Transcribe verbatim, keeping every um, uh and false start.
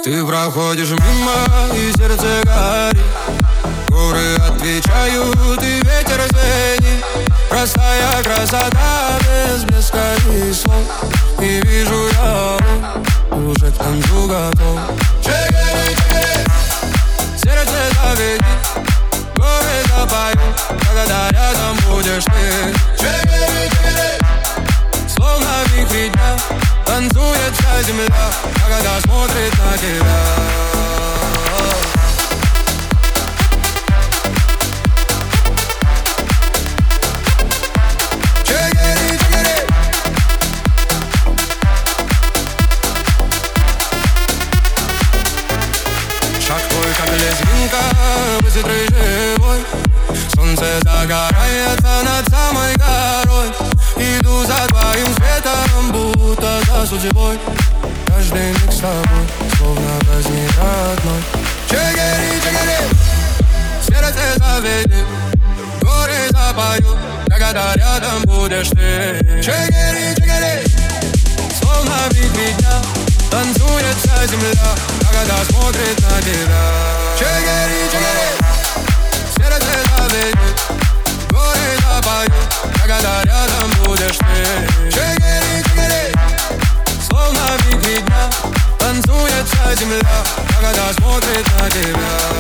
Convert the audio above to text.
Ты проходишь мимо, и сердце горит. Горы отвечают, и ветер звенит. Простая красота без блеска и слов. И вижу я уже к танцу готов. Чекери, чекери, сердце заведет, горы запоют, когда рядом будешь ты. Чекери, чекери, словно в вихре дня танцует вся земля, когда смотрит на тебя. Быстрый живой, солнце загорается над самой горой. Иду за твоим светом, будто за судьбой. Каждый миг с тобой, словно праздник родной. Чекери, чекери, сердце заведет, горы запоют, когда рядом будешь ты. Чекери, чекери, словно в вихре дня танцует вся земля, когда смотрит на тебя. Чекери, чекери, сердце заведет, горы запоют, когда рядом будешь ты. Чекери, чекери, словно в вихре дня танцует вся земля, когда смотрит на тебя.